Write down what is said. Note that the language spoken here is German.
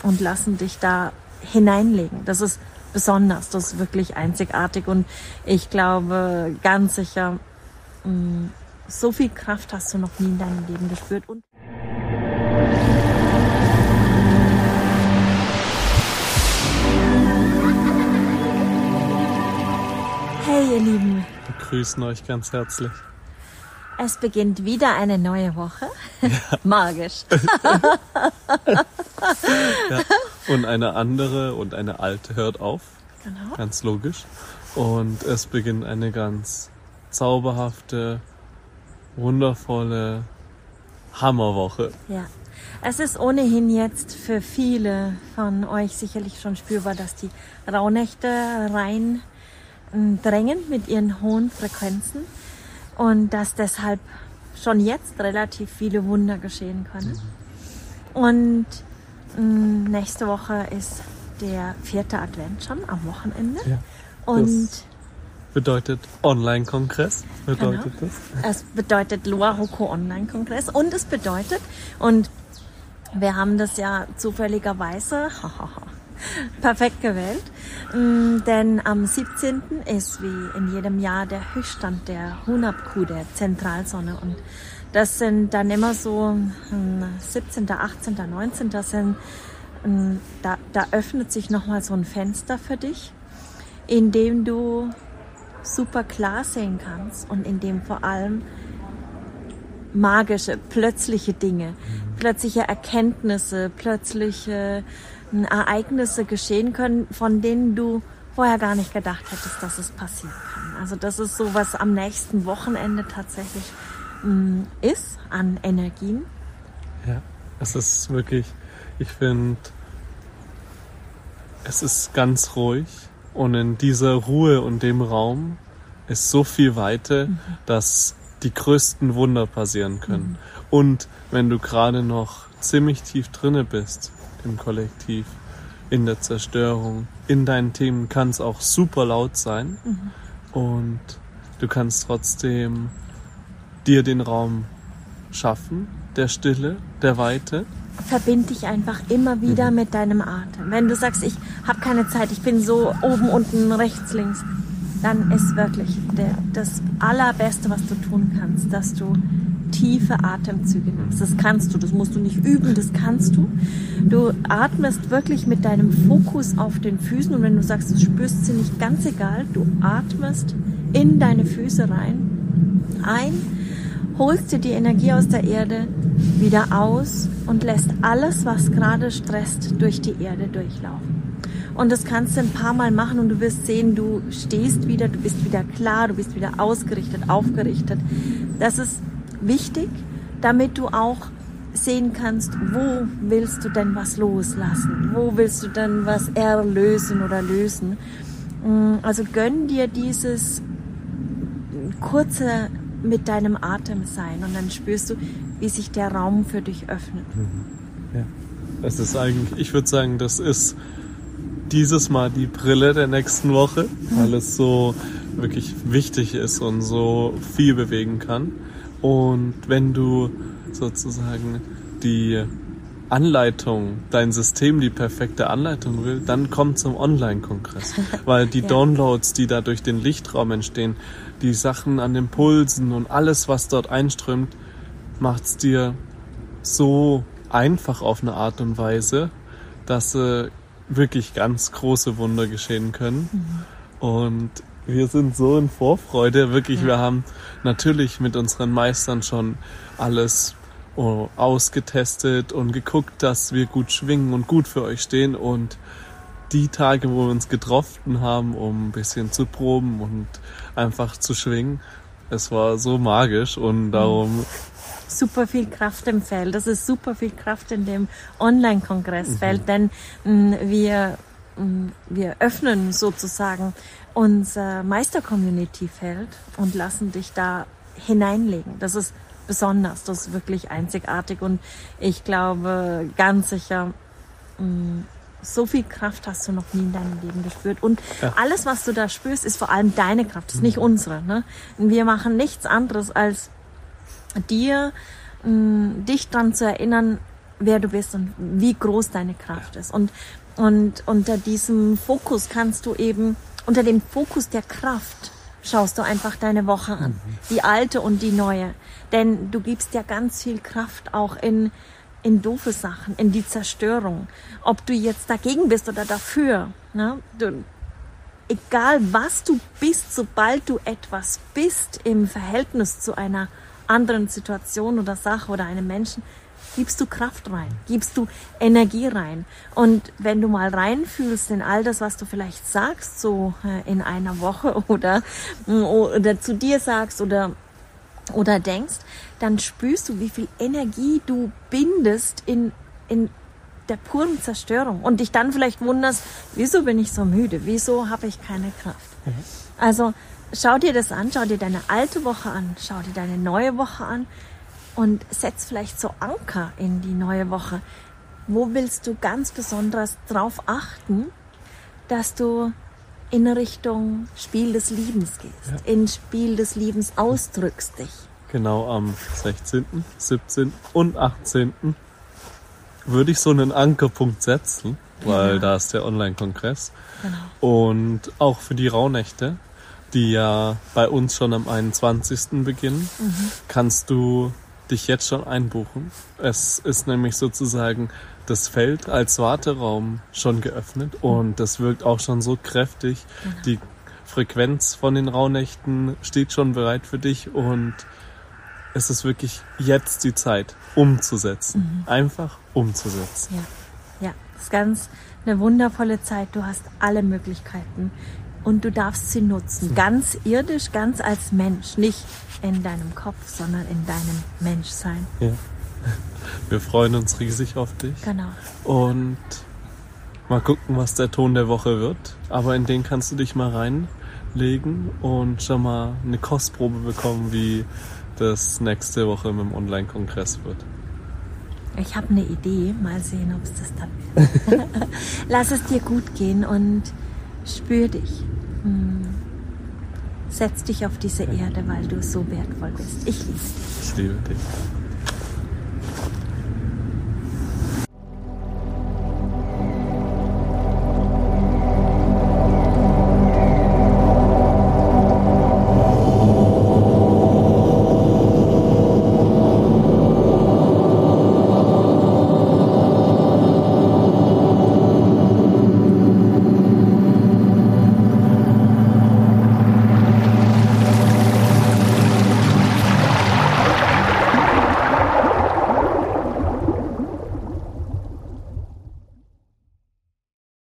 und lassen dich da hineinlegen. Das ist besonders, das ist wirklich einzigartig und ich glaube ganz sicher, so viel Kraft hast du noch nie in deinem Leben gespürt. Und hey ihr Lieben, wir grüßen euch ganz herzlich. Es beginnt wieder eine neue Woche. Ja. Magisch. Ja. Und eine andere und eine alte hört auf. Genau. Ganz logisch. Und es beginnt eine ganz zauberhafte, wundervolle Hammerwoche. Ja. Es ist ohnehin jetzt für viele von euch sicherlich schon spürbar, dass die Rauhnächte rein drängen mit ihren hohen Frequenzen. Und dass deshalb schon jetzt relativ viele Wunder geschehen können. Und nächste Woche ist der 4. Advent schon am Wochenende. Ja, und bedeutet Online-Kongress. Bedeutet genau, das? Es bedeutet Loa-Hoku Online-Kongress. Und es bedeutet, und wir haben das ja zufälligerweise perfekt gewählt, denn am 17. ist wie in jedem Jahr der Höchststand der Hunabku, der Zentralsonne, und das sind dann immer so 17., 18., 19. Da öffnet sich nochmal so ein Fenster für dich, in dem du super klar sehen kannst und in dem vor allem magische, plötzliche Dinge, plötzliche Erkenntnisse, plötzliche Ereignisse geschehen können, von denen du vorher gar nicht gedacht hättest, dass es passieren kann. Also das ist so, was am nächsten Wochenende tatsächlich ist an Energien. Ja, es ist wirklich, ich finde, es ist ganz ruhig und in dieser Ruhe und dem Raum ist so viel Weite, dass die größten Wunder passieren können. Und wenn du gerade noch ziemlich tief drinne bist, im Kollektiv, in der Zerstörung, in deinen Themen, kann es auch super laut sein und du kannst trotzdem dir den Raum schaffen, der Stille, der Weite. Verbind dich einfach immer wieder mit deinem Atem. Wenn du sagst, ich habe keine Zeit, ich bin so oben, unten, rechts, links, dann ist wirklich das Allerbeste, was du tun kannst, dass du tiefe Atemzüge nimmst. Das kannst du, das musst du nicht üben, das kannst du. Du atmest wirklich mit deinem Fokus auf den Füßen und wenn du sagst, du spürst sie nicht, ganz egal, du atmest in deine Füße rein, ein, holst dir die Energie aus der Erde wieder aus und lässt alles, was gerade stresst, durch die Erde durchlaufen. Und das kannst du ein paar Mal machen und du wirst sehen, du stehst wieder, du bist wieder klar, du bist wieder ausgerichtet, aufgerichtet. Das ist wichtig, damit du auch sehen kannst, wo willst du denn was loslassen? Wo willst du denn was erlösen oder lösen? Also gönn dir dieses kurze mit deinem Atem sein und dann spürst du, wie sich der Raum für dich öffnet. Ja, es ist eigentlich, ich würde sagen, das ist dieses Mal die Brille der nächsten Woche, weil es so wirklich wichtig ist und so viel bewegen kann. Und wenn du sozusagen die Anleitung, dein System die perfekte Anleitung will, dann komm zum Online-Kongress. Weil die Downloads, die da durch den Lichtraum entstehen, die Sachen an den Pulsen und alles, was dort einströmt, macht's dir so einfach auf eine Art und Weise, dass wirklich ganz große Wunder geschehen können. Und wir sind so in Vorfreude, wirklich, wir haben natürlich mit unseren Meistern schon alles ausgetestet und geguckt, dass wir gut schwingen und gut für euch stehen und die Tage, wo wir uns getroffen haben, um ein bisschen zu proben und einfach zu schwingen, es war so magisch und darum... Super viel Kraft im Feld, das ist super viel Kraft in dem Online-Kongressfeld, denn wir öffnen sozusagen unser Meister-Community-Feld und lassen dich da hineinlegen. Das ist besonders, das ist wirklich einzigartig und ich glaube ganz sicher, so viel Kraft hast du noch nie in deinem Leben gespürt. Und alles, was du da spürst, ist vor allem deine Kraft, das ist nicht unsere. Ne? Wir machen nichts anderes als dich daran zu erinnern, wer du bist und wie groß deine Kraft ist. Und unter diesem Fokus kannst du eben, unter dem Fokus der Kraft, schaust du einfach deine Woche an. Die alte und die neue. Denn du gibst ja ganz viel Kraft auch in doofe Sachen, in die Zerstörung. Ob du jetzt dagegen bist oder dafür. Ne? Egal was du bist, sobald du etwas bist im Verhältnis zu einer anderen Situation oder Sache oder einem Menschen, gibst du Kraft rein, gibst du Energie rein. Und wenn du mal reinfühlst in all das, was du vielleicht sagst, so in einer Woche oder zu dir sagst oder denkst, dann spürst du, wie viel Energie du bindest in der puren Zerstörung und dich dann vielleicht wunderst, wieso bin ich so müde, wieso habe ich keine Kraft. Also schau dir das an, schau dir deine alte Woche an, schau dir deine neue Woche an und setz vielleicht so Anker in die neue Woche. Wo willst du ganz besonders drauf achten, dass du in Richtung Spiel des Liebens gehst, in Spiel des Liebens ausdrückst dich? Genau am 16., 17. und 18. würde ich so einen Ankerpunkt setzen, weil da ist der Online-Kongress. Genau. Und auch für die Rauhnächte, die ja bei uns schon am 21. beginnen, kannst du dich jetzt schon einbuchen. Es ist nämlich sozusagen das Feld als Warteraum schon geöffnet und das wirkt auch schon so kräftig. Genau. Die Frequenz von den Rauhnächten steht schon bereit für dich und es ist wirklich jetzt die Zeit, umzusetzen. Einfach umzusetzen. Ja, das ist ganz eine wundervolle Zeit. Du hast alle Möglichkeiten und du darfst sie nutzen. Ganz irdisch, ganz als Mensch. Nicht in deinem Kopf, sondern in deinem Menschsein. Ja. Wir freuen uns riesig auf dich. Genau. Und mal gucken, was der Ton der Woche wird. Aber in den kannst du dich mal reinlegen und schon mal eine Kostprobe bekommen, wie das nächste Woche mit dem Online-Kongress wird. Ich habe eine Idee. Mal sehen, ob es das dann wird. Lass es dir gut gehen und spür dich. Setz dich auf diese Erde, weil du so wertvoll bist. Ich liebe dich. Ich liebe dich.